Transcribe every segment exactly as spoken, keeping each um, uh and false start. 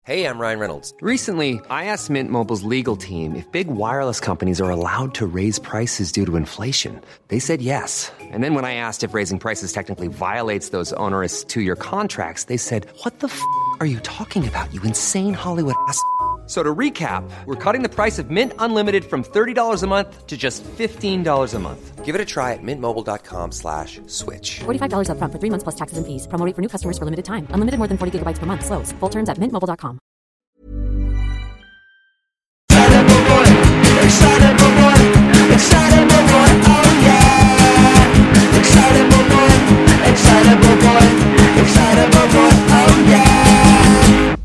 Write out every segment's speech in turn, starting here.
Hey, I'm Ryan Reynolds. Recently, I asked Mint Mobile's legal team if big wireless companies are allowed to raise prices due to inflation. They said yes. And then when I asked if raising prices technically violates those onerous two-year contracts, they said, what the f*** are you talking about, you insane Hollywood ass f- So to recap, we're cutting the price of Mint Unlimited from thirty dollars a month to just fifteen dollars a month. Give it a try at mintmobile.com slash switch. forty-five dollars up front for three months plus taxes and fees. Promo rate for new customers for limited time. Unlimited more than forty gigabytes per month. Slows full terms at mint mobile dot com. Excitable boy, excitable boy, excitable boy, oh yeah. Excitable boy, excitable boy, excitable boy, oh yeah.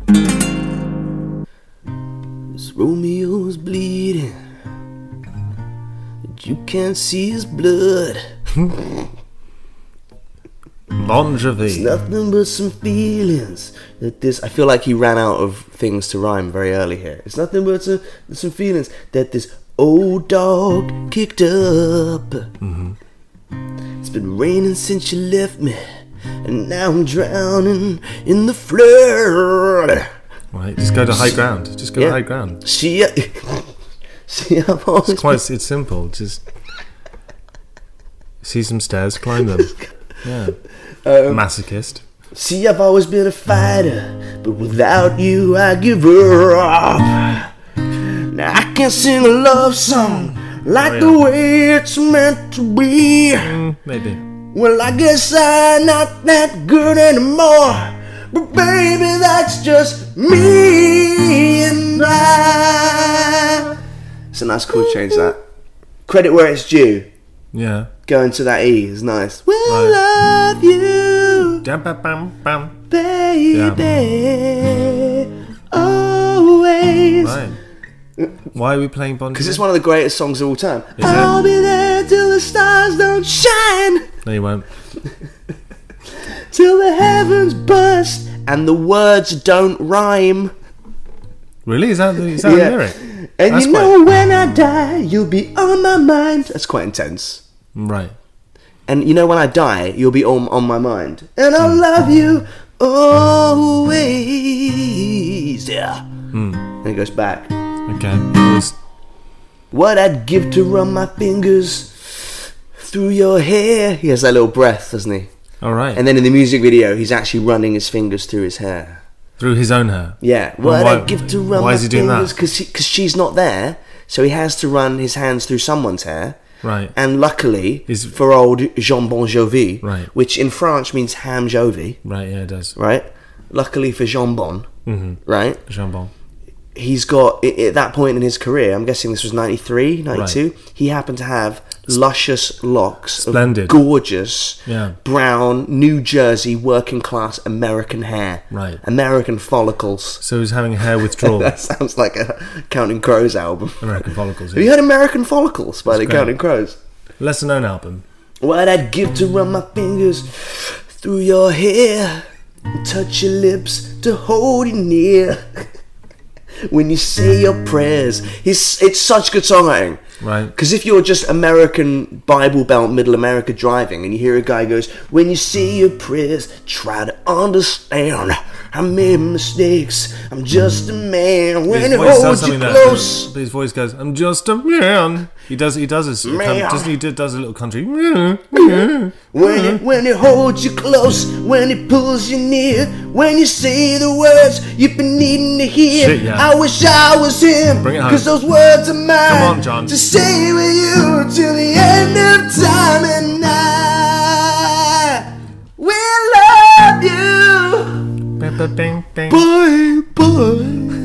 This Romeo's bleeding, but you can't see his blood. Bon Jovi. It's nothing but some feelings that this. I feel like he ran out of things to rhyme very early here. It's nothing but some, some feelings that this old dog kicked up. Mm-hmm. It's been raining since you left me, and now I'm drowning in the flood. Right, just go to high ground. Just go Yeah. to high ground. See, see, I've always It's quite. It's simple. Just see some stairs, climb them. Yeah. Um, Masochist. See, I've always been a fighter, but without you, I give up. Now I can sing a love song like Oh, yeah. the way it's meant to be. Mm, maybe. Well, I guess I'm not that good anymore, but baby, that's just me and I. It's a nice chord change, that. Credit where it's due. Yeah. Going to that E is nice. We'll Right. love you, Jam, bam, bam, bam. baby, always. Right. Why are we playing Bon Jovi? Because it's one of the greatest songs of all time. Is I'll it? be there till the stars don't shine, No, you won't. till the heavens burst and the words don't rhyme. Really? Is that the, is that Yeah. a lyric? And That's you know when I die, you'll be on my mind. That's quite intense. Right. And you know when I die, you'll be on, on my mind. And I'll love you always. Yeah. Mm. And it goes back. Okay. It was- What I'd give to run my fingers through your hair. He has that little breath, doesn't he? all right. And then in the music video, he's actually running his fingers through his hair. Through his own hair. Yeah. Well, What why- I'd give to run why my is he doing fingers that? because she's not there, so he has to run his hands through someone's hair. Right. And luckily Is- for old Jean Bon Jovi, Right. which in French means ham Jovi, Right. Yeah, it does. right? Luckily for Jean Bon, Mm-hmm. right? Jambon. He's got, i- at that point in his career, I'm guessing this was ninety-three, ninety-two, he happened to have luscious locks Splendid. of gorgeous, Yeah. brown, New Jersey, working class American hair. Right. American follicles. So he's having hair withdrawal. That sounds like a Counting Crows album. American follicles. Have you heard American Follicles by the great. Counting Crows? Lesser known album. What I'd give to run my fingers through your hair and touch your lips to hold you near. When you say your prayers, it's, it's such good songwriting. Right. Because if you're just American Bible Belt, Middle America driving, and you hear a guy goes, when you say your prayers, try to understand. I made mistakes. I'm just a man. When His it voice does holds you something that- close. but his voice goes, "I'm just a man." He does. He does his. Man. Doesn't he? Does a little country. When it, when it holds you close, when it pulls you near, when you say the words you've been needing to hear. Shit, yeah. I wish I was him, Bring it home. cause those words are mine. Come on, John. To stay with you till the end of time, and I will love you, Bing, bing. boy, boy,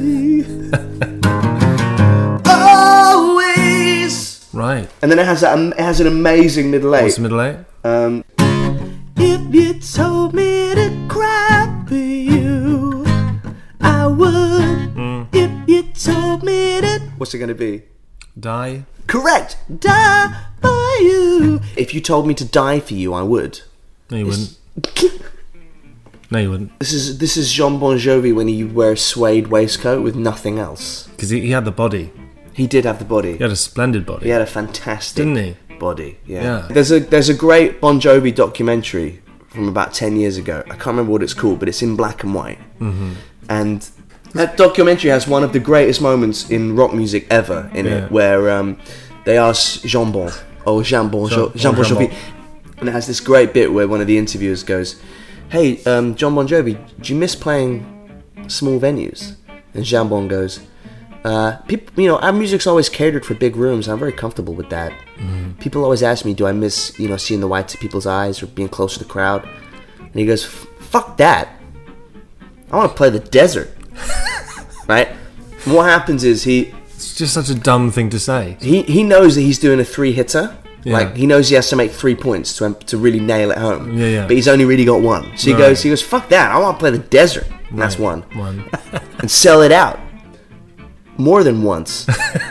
always. Right. And then it has that. It has an amazing middle eight. What's the middle eight? Um, if you told me to cry for you, I would. Mm. If you told me to. What's it going to be? Die. Correct. Die for you. If you told me to die for you, I would. No, you wouldn't. No, you wouldn't. This is this is Jean Bon Jovi when he wears a suede waistcoat with nothing else. Because he, he had the body. He did have the body. He had a splendid body. He had a fantastic Didn't he? body. Yeah. Yeah. There's a there's a great Bon Jovi documentary from about ten years ago. I can't remember what it's called, but it's in black and white. Mm-hmm. And That documentary has one of the greatest moments in rock music ever in Yeah. it, where um, they ask Jean-Bon, or Jean-Bon, Jean- Jean- Jean-Bon Jean Jovi, Bon. and it has this great bit where one of the interviewers goes, hey, um, John Bon Jovi, do you miss playing small venues? And Jean-Bon goes, uh, people, you know, our music's always catered for big rooms. I'm very comfortable with that. Mm. People always ask me, do I miss, you know, seeing the whites of people's eyes or being close to the crowd? And he goes, fuck that. I want to play the desert. Right? And what happens is he, It's just such a dumb thing to say. he he knows that he's doing a three-hitter. Yeah. Like, he knows he has to make three points to to really nail it home. Yeah, yeah. But he's only really got one. So he Right. goes, he goes, fuck that. I want to play the desert. And that's Right. one. One. And sell it out. More than once.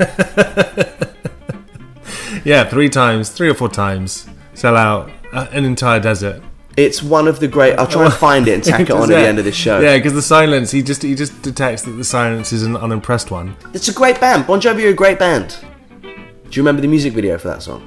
Yeah, three times, three or four times, sell out uh, an entire desert. It's one of the great... I'll try and find it and tack it on at the Yeah. end of this show. Yeah, because the silence, he just he just detects that the silence is an unimpressed one. It's a great band. Bon Jovi are a great band. Do you remember the music video for that song?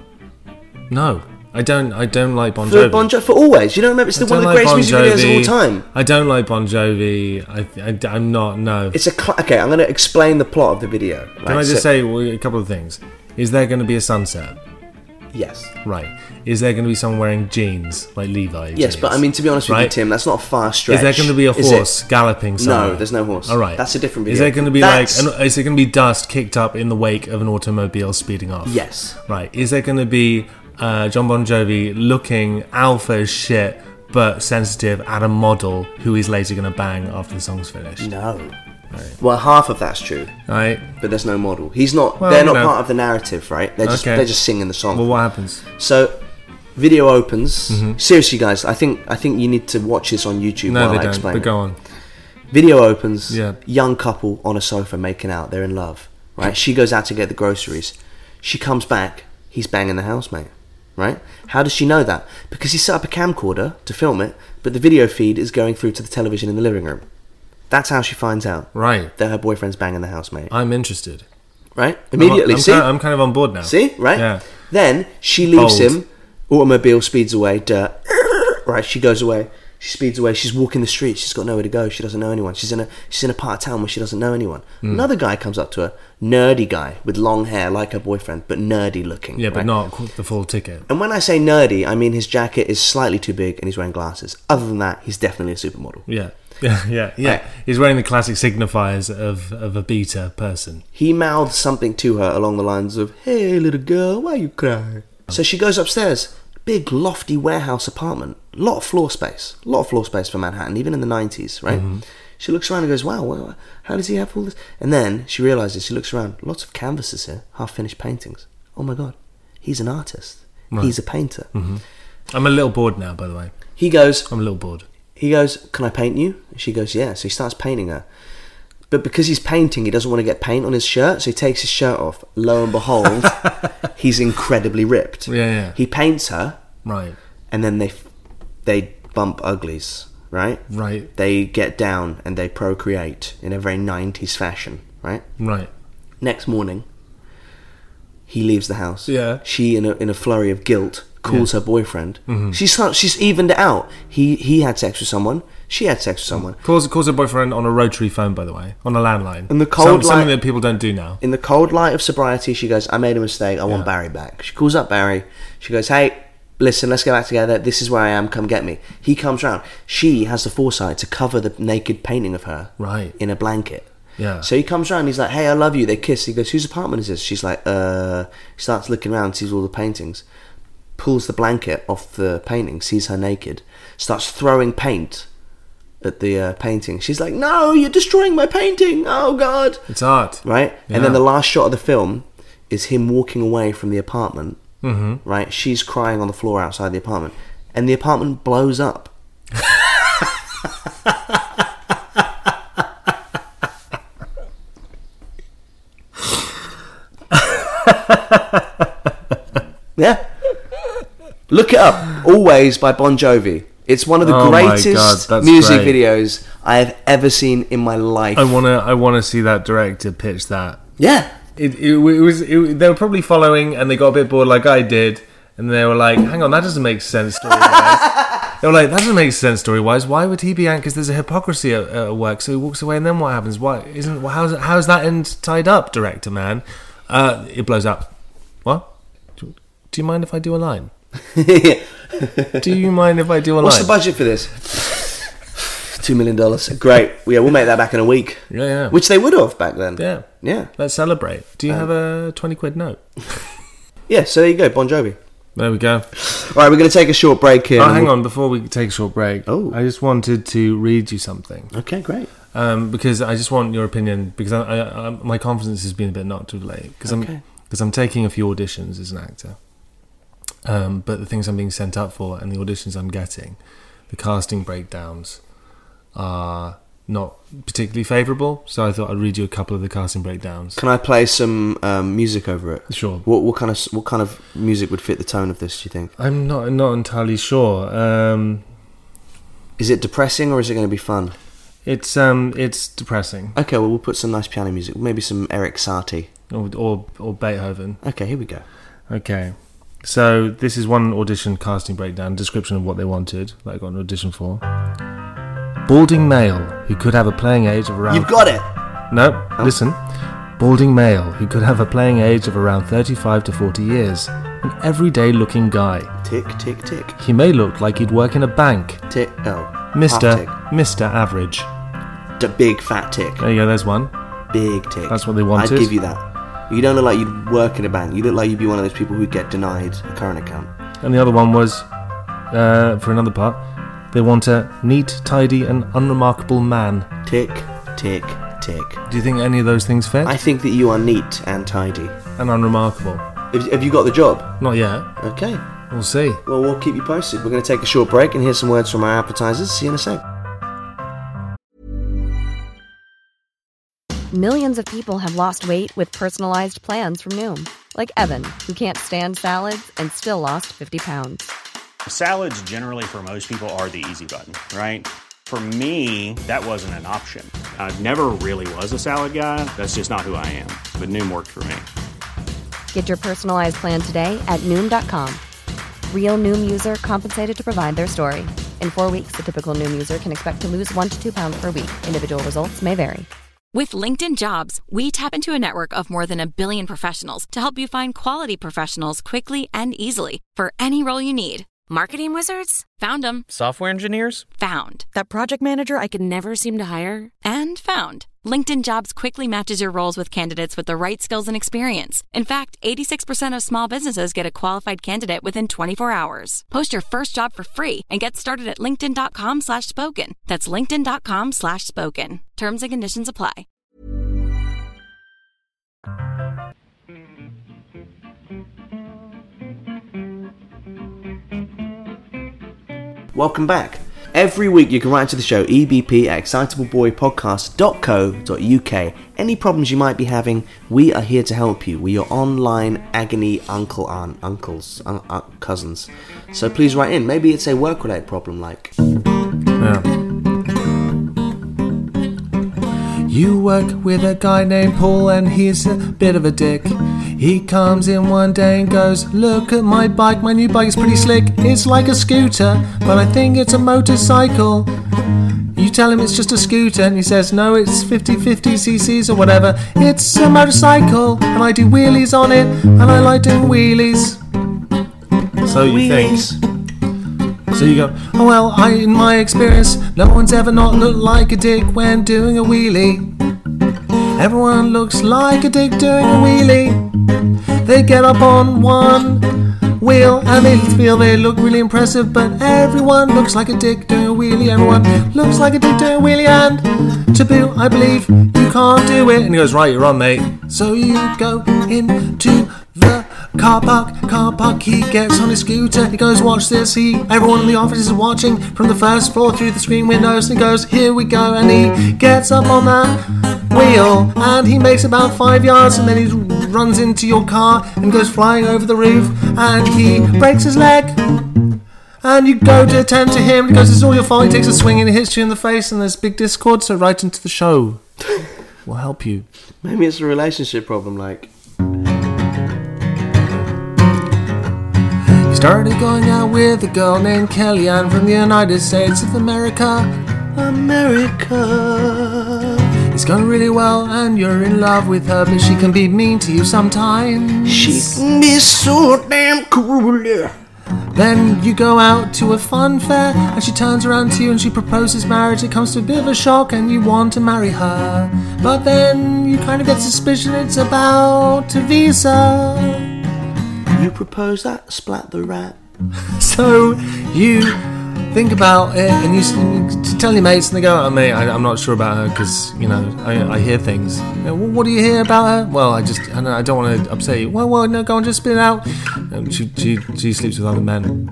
No, I don't. I don't like Bon For Jovi. Bon Jovi, for always. You don't remember? It's I the, one of don't the like greatest Bon music videos Jovi. of all time. I don't like Bon Jovi. I, I, I'm not. No. It's a cl- okay. I'm going to explain the plot of the video. Can I just say well, a couple of things? Is there going to be a sunset? yes? Right. Is there going to be someone wearing jeans like Levi? Yes, jeans? but I mean, to be honest with you, Right? Tim, that's not a far stretch. Is there going to be a is it? horse galloping somewhere? No, there's no horse. All right. That's a different video. Is there going to be That's- like? An, is there going to be dust kicked up in the wake of an automobile speeding off? Yes. Right. Is there going to be uh, John Bon Jovi looking alpha as shit but sensitive at a model who he's later going to bang after the song's finished? No. Well, half of that's true, Right. but there's no model. He's not. Well, they're you not know. part of the narrative, right? They're just Okay. they're just singing the song. Well, what happens? So, video opens. Mm-hmm. Seriously, guys, I think I think you need to watch this on YouTube No, while they I don't. explain. But it. go on. Video opens. Yeah. Young couple on a sofa making out. They're in love. Right. She goes out to get the groceries. She comes back. He's banging the housemate. Right. How does she know that? Because he set up a camcorder to film it, but the video feed is going through to the television in the living room. That's how she finds out Right. that her boyfriend's banging the housemate. I'm interested. Right. Immediately. I'm, see. Kind of, I'm kind of on board now. See, right? Yeah. Then she leaves Bold. him. Automobile speeds away. Dirt. Right. She goes away. She speeds away. She's walking the street. She's got nowhere to go. She doesn't know anyone. She's in a she's in a part of town where she doesn't know anyone. Mm. Another guy comes up to her, nerdy guy with long hair like her boyfriend, but nerdy looking. Yeah, but right? not the full ticket. And when I say nerdy, I mean his jacket is slightly too big and he's wearing glasses. Other than that, he's definitely a supermodel. Yeah. Yeah, yeah, yeah. Right. He's wearing the classic signifiers of, of a beta person. He mouthed something to her along the lines of, "Hey, little girl, why you cry?" So she goes upstairs. Big, lofty warehouse apartment. Lot of floor space. Lot of floor space for Manhattan, even in the nineties, right? Mm-hmm. She looks around and goes, wow, well, how does he have all this? And then she realises, she looks around, lots of canvases here, half-finished paintings. Oh my God, he's an artist. Right. He's a painter. Mm-hmm. I'm a little bored now, by the way. He goes, I'm a little bored. he goes, can I paint you? And she goes, yeah. So he starts painting her. But because he's painting, he doesn't want to get paint on his shirt, so he takes his shirt off. Lo and behold, he's incredibly ripped. Yeah, yeah. He paints her, Right, and then they they bump uglies, right? right, They get down and they procreate in a very nineties fashion, right? right. Next morning, he leaves the house. Yeah. She, in a in a flurry of guilt, calls Yeah. her boyfriend. Mm-hmm. She's she's evened it out. He he had sex with someone. She had sex with someone. Calls, calls her boyfriend on a rotary phone, by the way, on a landline. And the cold Some- Something light- that people don't do now. In the cold light of sobriety, she goes, I made a mistake. I want Yeah. Barry back. She calls up Barry. She goes, hey, listen, let's get back together. This is where I am. Come get me. He comes round. She has the foresight to cover the naked painting of her Right. in a blanket. Yeah. So he comes round. He's like, hey, I love you. They kiss. He goes, whose apartment is this? She's like, uh... He starts looking around, sees all the paintings. Pulls the blanket off the painting, sees her naked. Starts throwing paint at the uh, painting. She's like, no, you're destroying my painting. Oh, God. It's art. Right? Yeah. And then the last shot of the film is him walking away from the apartment. Mm-hmm. Right? She's crying on the floor outside the apartment. And the apartment blows up. Yeah. Look it up. Always by Bon Jovi. It's one of the Oh my greatest God, that's music great. videos I have ever seen in my life. I wanna, I wanna see that director pitch that. Yeah. It, it, it was. It, they were probably following, and they got a bit bored, like I did, and they were like, "Hang on, that doesn't make sense." Story-wise. They were like, that doesn't make sense story-wise. Why would he be angry? Because there's a hypocrisy at, at work. So he walks away, and then what happens? Why isn't? How's how's that end tied up, director man? Uh, it blows up. What? Do, do you mind if I do a line? Do you mind if I do a What's line? the budget for this? Two million dollars. Great. Yeah, we'll make that back in a week. Yeah, yeah. Which they would have back then. Yeah. Yeah. Let's celebrate. Do you Um, have a twenty quid note? Yeah, so there you go, Bon Jovi. There we go. All right, we're going to take a short break here. Oh, and hang we'll- on. Before we take a short break, Oh. I just wanted to read you something. Okay, great. Um, because I just want your opinion, because I, I, I, my confidence has been a bit knocked to the late. Because Okay. I'm, because I'm taking a few auditions as an actor. Um, but the things I'm being sent up for and the auditions I'm getting, the casting breakdowns are not particularly favourable. So I thought I'd read you a couple of the casting breakdowns. Can I play some um, music over it? Sure. What, what kind of what kind of music would fit the tone of this, do you think? I'm not not entirely sure. Um, Is it depressing or is it going to be fun? it's um it's depressing, Okay, well, we'll put some nice piano music. Maybe some Eric Satie. or or, or Beethoven. Okay, here we go. Okay. So this is one audition casting breakdown, description of what they wanted that I got an audition for. Balding male who could have a playing age of around... You've got it! No, listen. Balding male who could have a playing age of around thirty-five to forty years. An everyday looking guy. Tick, tick, tick. He may look like he'd work in a bank. Tick, oh. Mister half Mister Average. tick. D- big fat tick. There you go, there's one. Big tick. That's what they wanted. I'd give you that. You don't look like you'd work in a bank. You look like you'd be one of those people who get denied a current account. And the other one was, uh, for another part, they want a neat, tidy and unremarkable man. Tick, tick, tick. Do you think any of those things fit? I think that you are neat and tidy. And unremarkable? Have, have you got the job? Not yet. Okay. We'll see. Well, we'll keep you posted. We're going to take a short break and hear some words from our appetizers. See you in a sec. Millions of people have lost weight with personalized plans from Noom. Like Evan, who can't stand salads and still lost fifty pounds. Salads generally for most people are the easy button, right? For me, that wasn't an option. I never really was a salad guy. That's just not who I am. But Noom worked for me. Get your personalized plan today at Noom dot com. Real Noom user compensated to provide their story. In four weeks, the typical Noom user can expect to lose one to two pounds per week. Individual results may vary. With LinkedIn Jobs, we tap into a network of more than a billion professionals to help you find quality professionals quickly and easily for any role you need. Marketing wizards? Found them. Software engineers? Found. That project manager I could never seem to hire? And found. LinkedIn Jobs quickly matches your roles with candidates with the right skills and experience. In fact, eighty-six percent of small businesses get a qualified candidate within twenty-four hours. Post your first job for free and get started at linkedin.com slash spoken. That's linkedin.com slash spoken. Terms and conditions apply. Welcome back. Every week you can write to the show, E B P at excitable boy podcast dot co dot U K. Any problems you might be having, we are here to help you. We're your online agony uncle, aunt, uncles, un- uh, cousins. So please write in. Maybe it's a work-related problem like... Yeah. You work with a guy named Paul and he's a bit of a dick. He comes in one day and goes, look at my bike, my new bike is pretty slick. It's like a scooter, but I think it's a motorcycle. You tell him it's just a scooter and he says, no, it's fifty fifty cc's or whatever. It's a motorcycle and I do wheelies on it and I like doing wheelies. So you think... So you go, oh well, I, in my experience, no one's ever not looked like a dick when doing a wheelie. Everyone looks like a dick doing a wheelie. They get up on one wheel and they feel they look really impressive, but everyone looks like a dick doing a wheelie. Everyone looks like a dick doing a wheelie, and to boot, I believe you can't do it. And he goes, right, you're on, mate. So you go into the car park, car park, he gets on his scooter, he goes, watch this, he, everyone in the office is watching from the first floor through the screen windows, and he goes, here we go, and he gets up on that wheel, and he makes about five yards, and then he runs into your car, and goes flying over the roof, and he breaks his leg, and you go to attend to him, and he goes, it's all your fault, he takes a swing, and he hits you in the face, and there's big discord, so write into the show, we'll help you. Maybe it's a relationship problem like... He started going out with a girl named Kellyanne from the United States of America. America. It's going really well and you're in love with her, but she can be mean to you sometimes. She can be so damn cruel. Then you go out to a fun fair and she turns around to you and she proposes marriage. It comes to a bit of a shock and you want to marry her, but then you kind of get suspicion it's about a visa. You propose that, splat the rat. So you think about it and you, you tell your mates and they go, oh mate, I, I'm not sure about her because, you know, I, I hear things. You know, well, what do you hear about her? Well, I just, I don't, I don't want to upset you. Well, well, no, go on, just spit it out. And she, she, she sleeps with other men.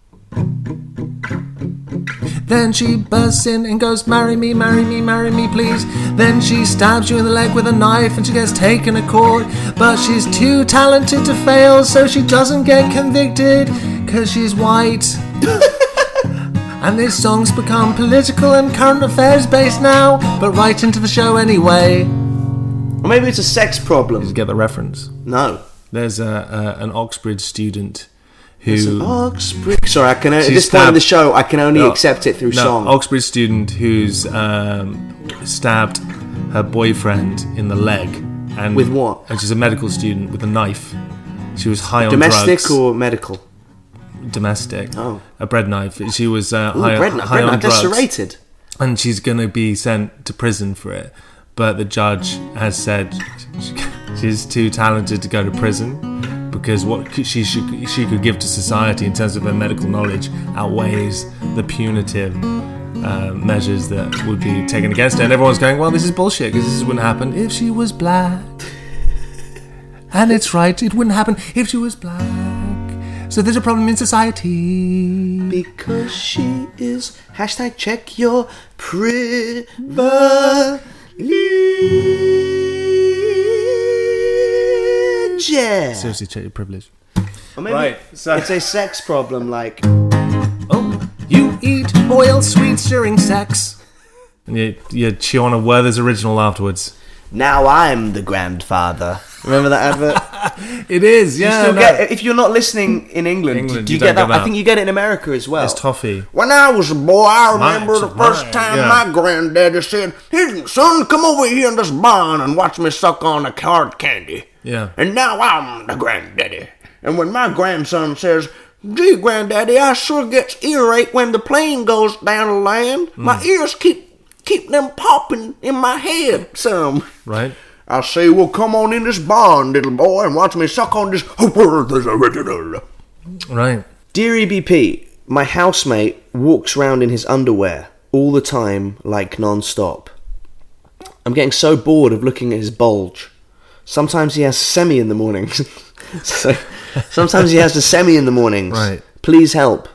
Then she bursts in and goes, marry me, marry me, marry me, please. Then she stabs you in the leg with a knife and she gets taken to court. But she's too talented to fail, so she doesn't get convicted because she's white. And this song's become political and current affairs based now, but right into the show anyway. Or maybe it's a sex problem. Did you get the reference? No. There's a, a an Oxbridge student who... It's an Oxbridge... Sorry, I can, at this stabbed, point in the show, I can only no, accept it through no, song. Oxbridge student who's um, stabbed her boyfriend in the leg. And, With what? And she's a medical student with a knife. She was high on Domestic drugs. or medical? Domestic. Oh. A bread knife. She was uh, Ooh, high, bread, high bread on knife, drugs. that's serrated. And she's going to be sent to prison for it. But the judge has said she's too talented to go to prison because what she should, she could give to society in terms of her medical knowledge outweighs the punitive uh, measures that would be taken against her. And everyone's going, well, this is bullshit because this wouldn't happen if she was black. And it's right, it wouldn't happen if she was black. So there's a problem in society. Because she is... Hashtag check your privilege. Seriously, check your privilege. Or maybe Right, so- it's a sex problem, like... Oh, you eat boiled sweets during sex. And you, you chew on a Werther's original afterwards. Now I'm the grandfather. Remember that advert? It is, You yeah. still no. get, if you're not listening in England, England, do you, you get don't that? get I think you get it in America as well. It's toffee. When I was a boy, I remember Mine, the first mine, time yeah. my granddaddy said, "Hey, son, come over here in this barn and watch me suck on a hard candy." Yeah. And now I'm the granddaddy. And when my grandson says, "Gee, granddaddy, I sure gets earache when the plane goes down to land. Mm. My ears keep keep them popping in my head some." Right. I say, well, come on in this barn, little boy, and watch me suck on this. Right. Dear E B P, my housemate walks around in his underwear all the time, like non-stop. I'm getting so bored of looking at his bulge. Sometimes he has semi in the mornings. so, sometimes he has the semi in the mornings. Right. Please help.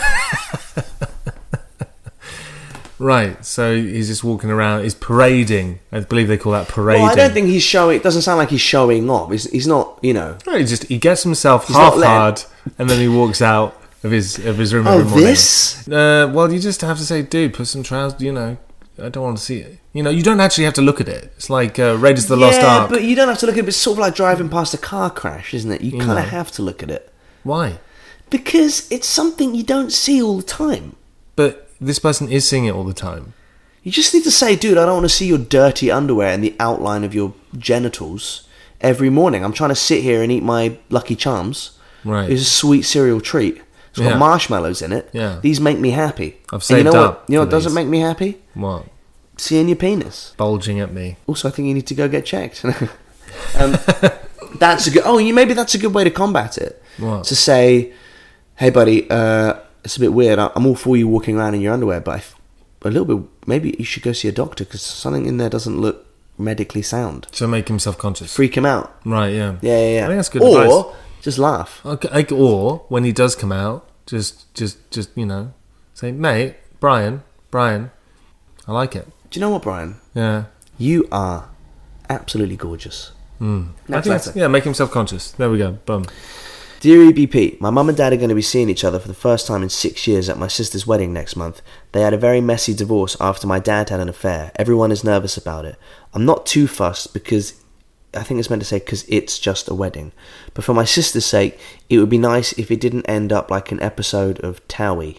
Right, so he's just walking around, he's parading. I believe they call that parading. Well, I don't think he's showing... It doesn't sound like he's showing off. He's, he's not, you know... Right, he just he gets himself He's half not let- hard, and then he walks out of his of his room Oh, every morning. this? Uh, well, you just have to say, dude, put some trousers. You know, I don't want to see it. You know, you don't actually have to look at it. It's like uh, Raiders of the Lost yeah, Ark. but you don't have to look at it. It's sort of like driving past a car crash, isn't it? You You kind know. of have to look at it. Why? Because it's something you don't see all the time. But this person is seeing it all the time. You just need to say, dude, I don't want to see your dirty underwear and the outline of your genitals every morning. I'm trying to sit here and eat my Lucky Charms. Right. It's a sweet cereal treat. It's got Yeah. marshmallows in it. Yeah. These make me happy. I've And saved you know up what? You know for what doesn't these. make me happy? What? Seeing your penis. Bulging at me. Also, I think you need to go get checked. um, that's a good. Oh, you maybe that's a good way to combat it. What? To say, hey, buddy, uh, it's a bit weird. I- I'm all for you walking around in your underwear, but I f- a little bit. Maybe you should go see a doctor because something in there doesn't look medically sound. To make him self-conscious. Freak him out. Right, yeah. Yeah, yeah, yeah. I think that's good or advice. just laugh. Okay, like, or when he does come out, just, just, just you know, say, mate, Brian, Brian, I like it. Do you know what, Brian? Yeah. You are absolutely gorgeous. Mm. I That's think that's- better. yeah, make him self-conscious. There we go. Boom. Dear E B P, my mum and dad are going to be seeing each other for the first time in six years at my sister's wedding next month. They had a very messy divorce after my dad had an affair. Everyone is nervous about it. I'm not too fussed because I think it's meant to say because it's just a wedding. But for my sister's sake, it would be nice if it didn't end up like an episode of Towie.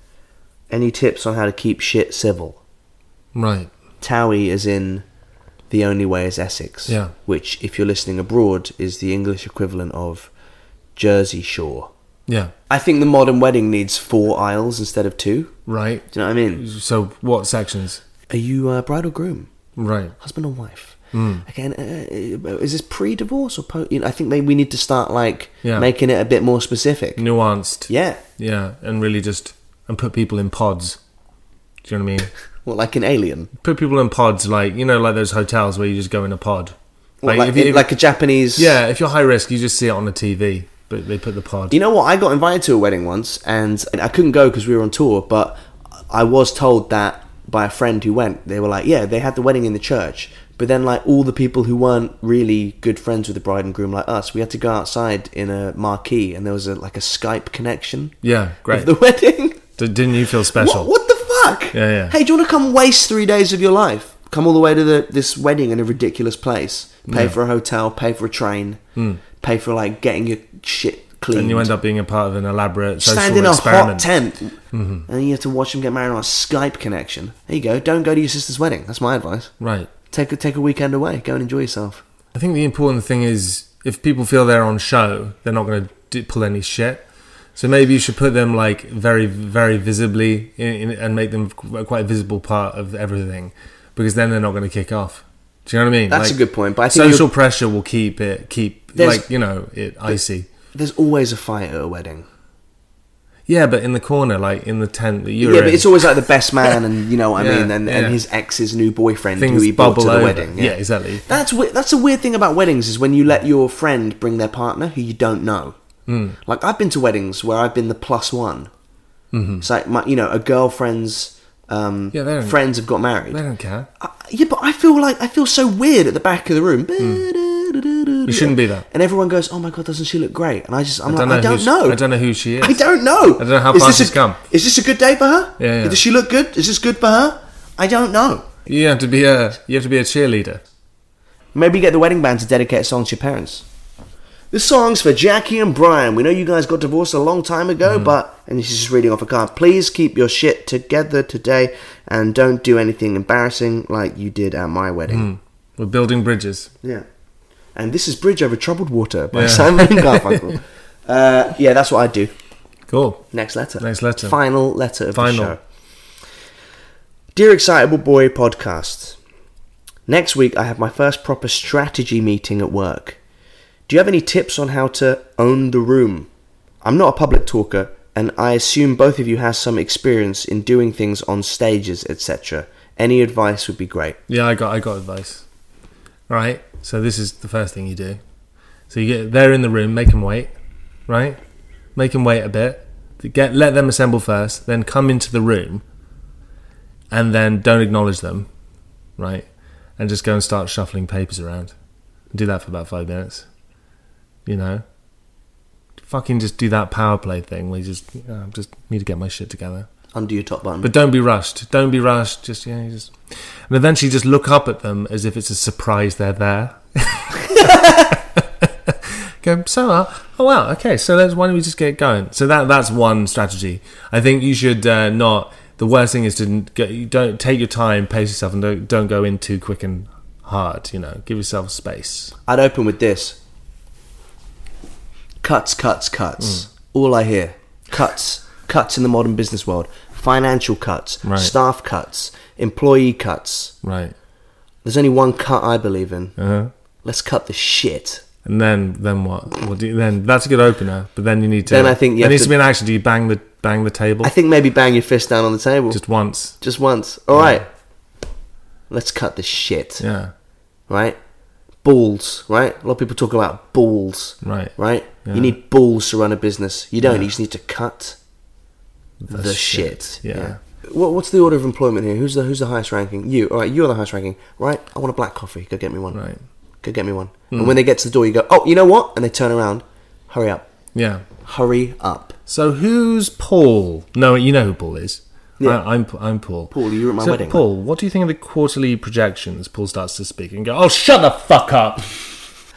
Any tips on how to keep shit civil? Right. Towie as in The Only Way is Essex. Yeah. Which, if you're listening abroad, is the English equivalent of Jersey Shore. Yeah. I think the modern wedding needs four aisles instead of two. Right. Do you know what I mean? So what sections? Are you uh, bride or groom? Right. Husband or wife? Mm. Again, uh, is this pre-divorce or post? You know, I think maybe we need to start like Yeah. making it a bit more specific. Nuanced. Yeah. Yeah, and really just... And put people in pods. Do you know what I mean? Well, like an Alien? Put people in pods, like, you know, like those hotels where you just go in a pod. Like, like, if you, if, like a Japanese... Yeah, if you're high risk, you just see it on the T V, but they put the pod. You know what? I got invited to a wedding once, and I couldn't go because we were on tour, but I was told that by a friend who went. They were like, yeah, they had the wedding in the church, but then like all the people who weren't really good friends with the bride and groom like us, we had to go outside in a marquee, and there was a, like a Skype connection. Yeah, great. Of the wedding. D- didn't you feel special? What, what the fuck? Yeah, yeah. Hey, do you want to come waste three days of your life? Come all the way to the, this wedding in a ridiculous place. Pay Yeah. for a hotel, pay for a train, Mm. pay for like getting your shit cleaned. And you end up being a part of an elaborate social Stand in a experiment. hot tent, Mm-hmm. and you have to watch them get married on a Skype connection. There you go. Don't go to your sister's wedding. That's my advice. Right. Take a, take a weekend away. Go and enjoy yourself. I think the important thing is, if people feel they're on show, they're not going to pull any shit. So maybe you should put them like very, very visibly in, in, and make them quite a visible part of everything, because then they're not going to kick off. Do you know what I mean? That's like, a good point. But I think social you're- pressure will keep it keep There's- like you know it icy. There's always a fight at a wedding. Yeah, but in the corner, like in the tent that you're Yeah, in, but it's always like the best man, and you know what I Yeah, mean, and, yeah. and his ex's new boyfriend Things who he brought to bubble the over. wedding. Yeah, exactly. That's we- that's a weird thing about weddings is when you let your friend bring their partner who you don't know. Mm. Like I've been to weddings where I've been the plus one. Mhm. It's like my, you know, a girlfriend's um, Yeah, they don't- friends have got married. They don't care. I, yeah, but I feel like I feel so weird at the back of the room. You shouldn't be that. And everyone goes, "Oh my god, doesn't she look great?" And I just, I'm I don't like, know I who don't she- know. I don't know who she is. I don't know. I don't know how Is far this she's a, come. Is this a good day for her? Yeah, yeah. Does she look good? Is this good for her? I don't know. You have to be a you have to be a cheerleader. Maybe get the wedding band to dedicate a song to your parents. This song's for Jackie and Brian. We know you guys got divorced a long time ago, but... And this is just reading off a card. Please keep your shit together today and don't do anything embarrassing like you did at my wedding. Mm. We're building bridges. Yeah. And this is Bridge Over Troubled Water by Yeah. Simon and Garfunkel. uh, yeah, that's what I'd do. Cool. Next letter. Next letter. Final letter of Final. the show. Dear Excitable Boy Podcast, next week I have my first proper strategy meeting at work. Do you have any tips on how to own the room? I'm not a public talker, and I assume both of you have some experience in doing things on stages, et cetera. Any advice would be great. Yeah, I got I got advice. Right. So this is the first thing you do. So you get they're in the room, make them wait. Right. Make them wait a bit. Get let them assemble first, then come into the room, and then don't acknowledge them. Right. And just go and start shuffling papers around. Do that for about five minutes. You know, fucking just do that power play thing where you just, you know, just need to get my shit together. Undo your top button. But don't be rushed. Don't be rushed. Just, yeah, you just, and eventually just look up at them as if it's a surprise they're there. Go, so, uh, oh wow, okay, so let's, why don't we just get going? So that that's one strategy. I think you should uh, not, the worst thing is to get, you don't take your time, pace yourself, and don't, don't go in too quick and hard, you know, give yourself space. I'd open with this. Cuts, cuts, cuts. Mm. All I hear. Cuts. Cuts in the modern business world. Financial cuts. Right. Staff cuts. Employee cuts. Right. There's only one cut I believe in. Uh-huh. Let's cut the shit. And then, then what? What do you, then that's a good opener. But then you need to. Then I think you there have needs to, to be an action. Do you bang the bang the table? I think maybe bang your fist down on the table. Just once. Just once. All Yeah. right. Let's cut the shit. Yeah. Right? Balls, right? A lot of people talk about balls. Right. Right? Yeah. You need balls to run a business. You don't. Yeah. You just need to cut the, The shit. shit. Yeah. What, what's the order of employment here? Who's the Who's the highest ranking? You. All right. You're the highest ranking. Right. I want a black coffee. Go get me one. Right. Go get me one. Mm. And when they get to the door, you go, oh, you know what? And they turn around. Hurry up. Yeah. Hurry up. So who's Paul? No, you know who Paul is. Yeah. I, I'm I'm Paul. Paul, you were at my so, wedding. Paul, what do you think of the quarterly projections? Paul starts to speak and go, "Oh, shut the fuck up!"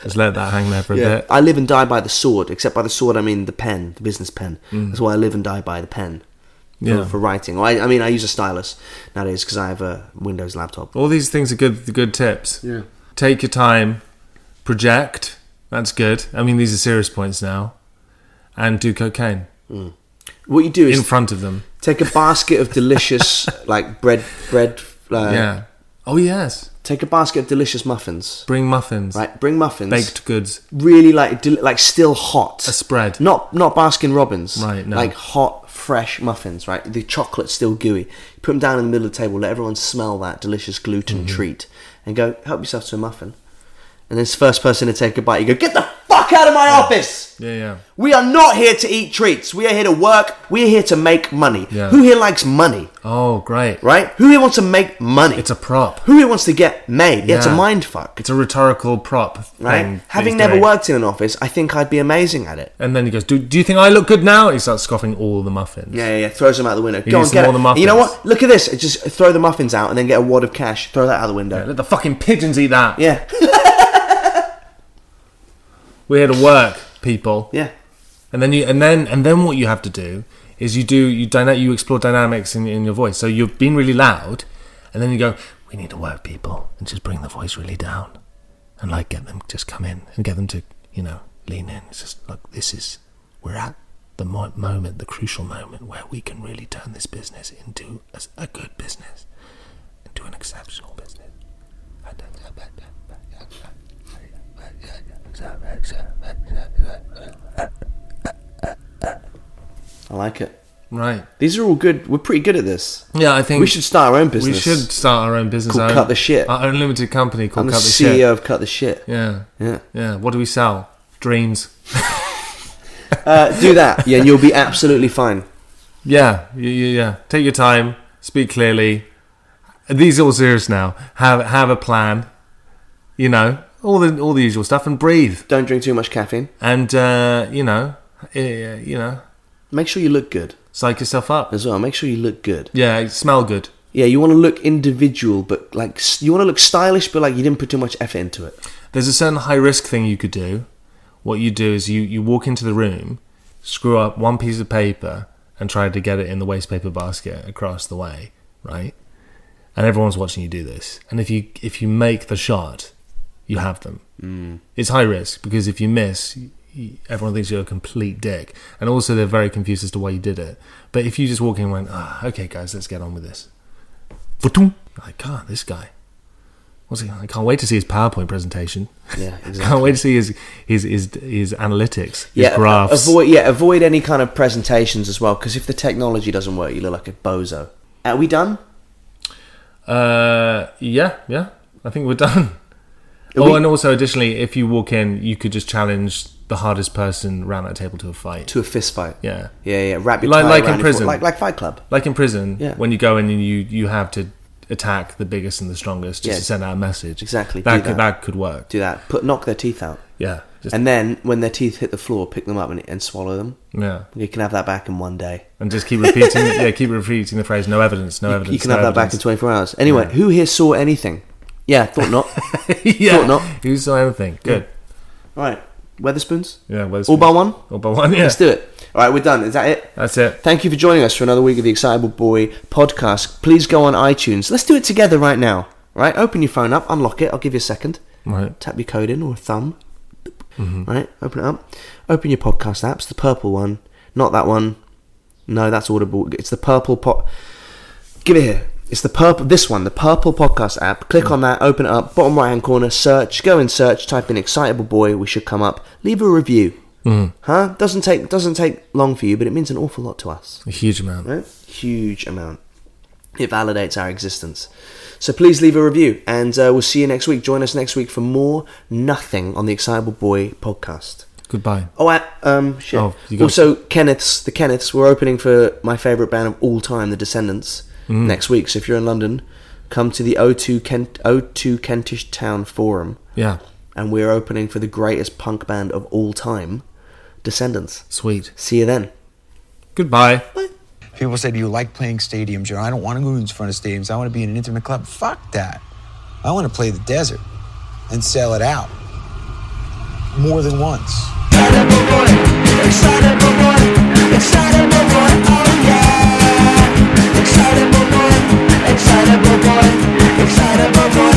Just let that hang there for a Yeah. bit. I live and die by the sword, except by the sword I mean the pen, the business pen. Mm. That's why I live and die by the pen. For, Yeah. for writing. Or I, I mean, I use a stylus nowadays because I have a Windows laptop. All these things are good good tips. Yeah. Take your time, project, that's good. I mean, these are serious points now. And do cocaine. Mm. What you do is in front of them. take a basket of delicious, like bread, bread. Uh, Yeah. Oh, yes. Take a basket of delicious muffins. Bring muffins. Right, bring muffins. Baked goods. Really like, del- like still hot. A spread. Not not Baskin Robbins. Right, no. Like hot, fresh muffins, right? The chocolate's still gooey. Put them down in the middle of the table, let everyone smell that delicious gluten Mm-hmm. treat, and go, help yourself to a muffin. And this first person to take a bite, you go, get the fuck out of my office! Yeah, yeah. We are not here to eat treats. We are here to work. We are here to make money. Yeah. Who here likes money? Oh, great. Right? Who here wants to make money? It's a prop. Who here wants to get made? Yeah, it's a Yeah. mind fuck. It's a rhetorical prop. Right? thing that Having he's never doing. worked in an office, I think I'd be amazing at it. And then he goes, do, do you think I look good now? He starts scoffing all the muffins. Yeah, yeah, yeah. Throws them out the window. He Go on, needs get some it. more of the You know muffins. what? Look at this. Just throw the muffins out and then get a wad of cash. Throw that out the window. Yeah, let the fucking pigeons eat that. Yeah. We're here to work, people. Yeah. And then you, and then, and then what you have to do is you do you dyna- you explore dynamics in, in your voice. So you've been really loud, and then you go, we need to work, people, and just bring the voice really down, and like get them just come in and get them to you know lean in. It's just like this is we're at the mo- moment, the crucial moment where we can really turn this business into a, a good business, into an exceptional business. I like it. Right. These are all good. We're pretty good at this. Yeah, I think we should start our own business. We should start our own business. Called our Cut own, the Shit. Our own limited company called I'm Cut the the C E O Shit. of Cut the Shit. Yeah. Yeah. Yeah. What do we sell? Dreams. uh, do that. Yeah, and you'll be absolutely fine. Yeah. Yeah. Yeah. Take your time. Speak clearly. These are all serious now. Have have a plan. You know all the all the usual stuff, and breathe. Don't drink too much caffeine. And uh, you know, uh, you know, make sure you look good. Psych yourself up as well. Make sure you look good. Yeah, smell good. Yeah, you want to look individual, but like you want to look stylish, but like you didn't put too much effort into it. There's a certain high risk thing you could do. What you do is you, you walk into the room, screw up one piece of paper, and try to get it in the waste paper basket across the way, right? And everyone's watching you do this. And if you if you make the shot, you have them. Mm. It's high risk because if you miss, you, everyone thinks you're a complete dick, and also they're very confused as to why you did it. But if you just walk in and went, ah, okay, guys, let's get on with this. Like, God, this guy. What's he? I can't wait to see his PowerPoint presentation. Yeah, exactly. Can't wait to see his his his, his analytics, his yeah, graphs. Avoid yeah, avoid any kind of presentations as well, because if the technology doesn't work, you look like a bozo. Are we done? Uh, yeah, yeah. I think we're done. Are oh, we- and also additionally, if you walk in, you could just challenge the hardest person around that table to a fight. To a fist fight. Yeah, Yeah, yeah. Wrap your like tie like around in your prison, foot, like like Fight Club. like in prison. Yeah. When you go in and you you have to attack the biggest and the strongest just Yeah. to send out a message. Exactly. That do could that. that could work. Do that. Put knock their teeth out. Yeah. Just, And then when their teeth hit the floor, pick them up and, and swallow them. yeah. You can have that back in one day. And just keep repeating. yeah, keep repeating the phrase. No evidence. No You, evidence. you can no have that back in evidence. twenty-four hours. Anyway, Yeah. who here saw anything? Yeah, thought not. yeah. Thought not. Who saw anything? Good. All right. Weatherspoons? Yeah. Weatherspoons. All by one? All by one. Yeah. Let's do it. All right, we're done. Is that it? That's it. Thank you for joining us for another week of the Excitable Boy podcast. Please go on iTunes. Let's do it together right now. Right? Open your phone up. Unlock it. I'll give you a second. Right. Tap your code in or a thumb. Mm-hmm. Right? Open it up. Open your podcast apps. The purple one. Not that one. No, that's Audible. It's the purple pot. Give it here. It's the purple. This one. The purple podcast app. Click on that. Open it up. Bottom right hand corner. Search. Go in search. Type in Excitable Boy. We should come up. Leave a review. Mm. Huh? Doesn't take doesn't take long for you, but it means an awful lot to us. A huge amount. Right? Huge amount. It validates our existence. So please leave a review, and uh, we'll see you next week. Join us next week for more Nothing on the Excitable Boy podcast. Goodbye. Oh, uh, um, shit. Oh, you got- Also, Kenneth's, the Kenneths, we're opening for my favourite band of all time, The Descendants, Mm. next week. So if you're in London, come to the O two, Kent, O two Kentish Town Forum, Yeah. and we're opening for the greatest punk band of all time, Descendants. Sweet. See you then. Goodbye. People say, do you like playing stadiums? You know, I don't want to go in front of stadiums. I want to be in an intimate club. Fuck that. I want to play the desert and sell it out. more than once. Excitable boy, excitable boy, excitable boy, oh yeah. Excitable boy, excitable boy, excitable boy.